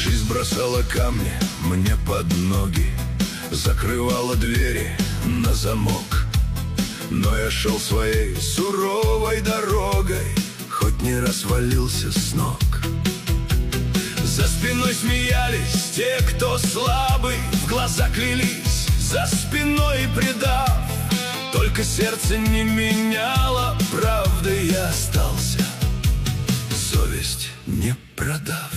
Жизнь бросала камни мне под ноги, закрывала двери на замок. Но я шел своей суровой дорогой, хоть не раз валился с ног. За спиной смеялись те, кто слабый, в глаза клялись, за спиной предав. Только сердце не меняло правды, я остался, совесть не продав.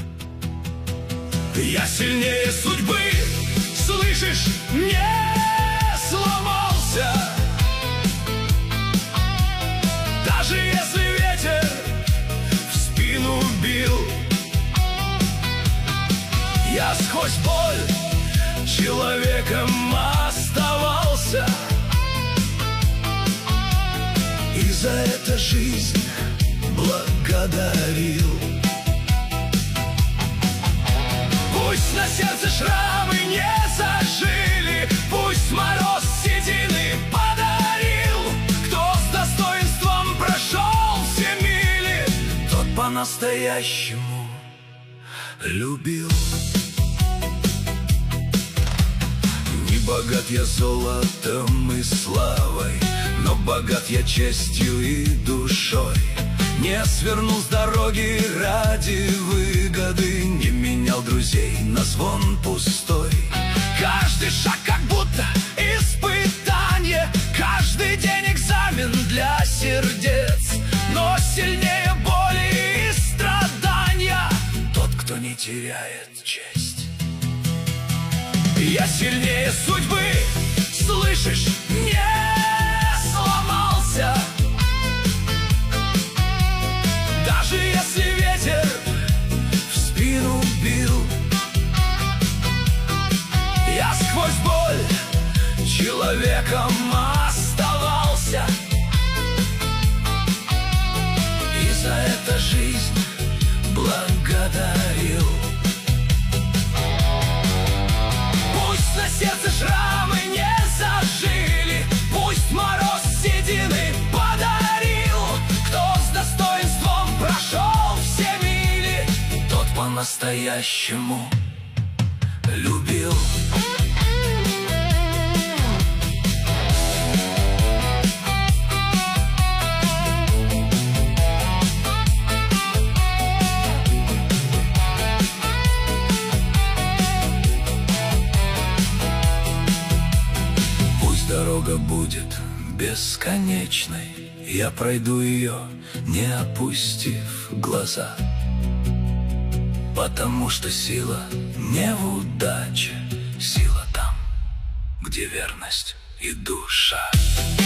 Я сильнее судьбы, слышишь, не сломался. Даже если ветер в спину бил, я сквозь боль человеком оставался. И за это жизнь благодарил. Пусть на сердце шрамы не зажили, пусть мороз седины подарил. Кто с достоинством прошел все мили, тот по-настоящему любил. Не богат я золотом и славой, но богат я честью и душой. Не свернул с дороги ради выгоды, не менял друзей на звон пустой. Каждый шаг как будто испытание, каждый день экзамен для сердец. Но сильнее боли и страдания тот, кто не теряет честь. Я сильнее судьбы, слышишь, не сломался. Даже если ветер в спину бил, я сквозь боль человеком оставался. И за это жизнь благодарил. Пусть на сердце шрамы не зажили, пусть мороз седины подарил. Кто с достоинством прошел все мили, тот по-настоящему любил. Пусть дорога будет бесконечной, я пройду ее, не опустив глаза. Потому что сила не в удаче, сила там, где верность и душа.